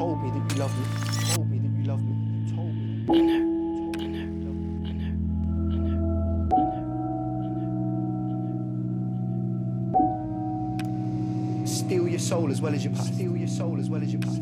told me that you love me. You told me that you love me. You told me that you love me. Steal your soul as well as your past. Steal your soul as well as your past.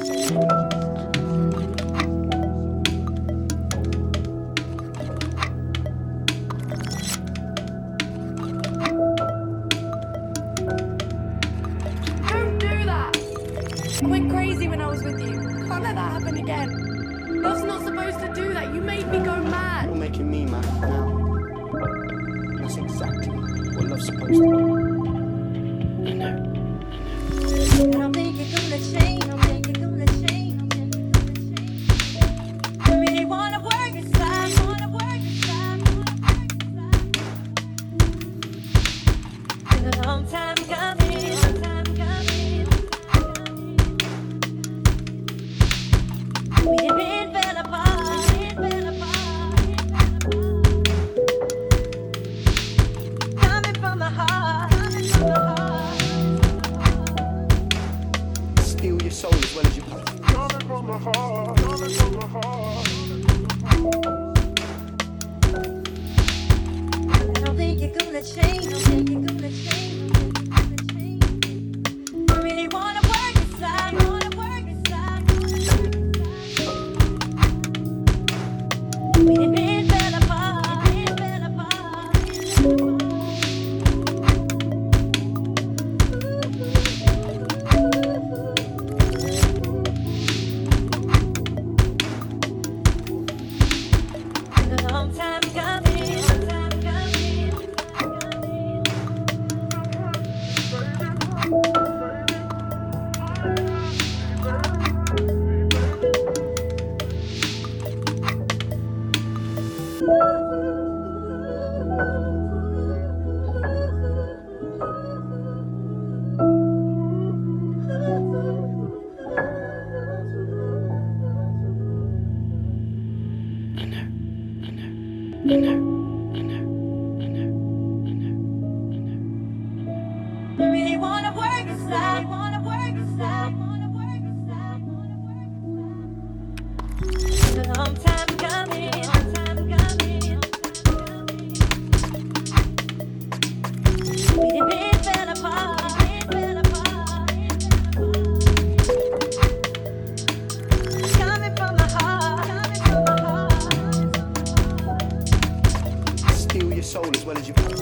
Don't do that! I went crazy when I was with you. Can't let that happen again. Love's not supposed to do that. You made me go mad. You're making me mad now. That's exactly what love's supposed to do. I don't think you're gonna change. I don't think you're gonna change. I really wanna work inside. Wanna work inside. Been a long time coming. Long time coming. We have been fell apart. Fell apart. Coming from my heart. Coming from my heart. Steal your soul as well as your past. Coming from my heart, coming from my heart. I don't think you're gonna change. I don't think you're gonna change. I really wanna work inside. Wanna work inside. We done been fell apart. Been fell apart. Been a long time coming. Long time coming. I really wanna work inside. Wanna work inside. Wanna work inside. Wanna work inside. Been a long time coming. Long time coming. We done been fell apart. Been fell apart. Coming from my heart. Coming from my heart. Steal your soul as well as your past.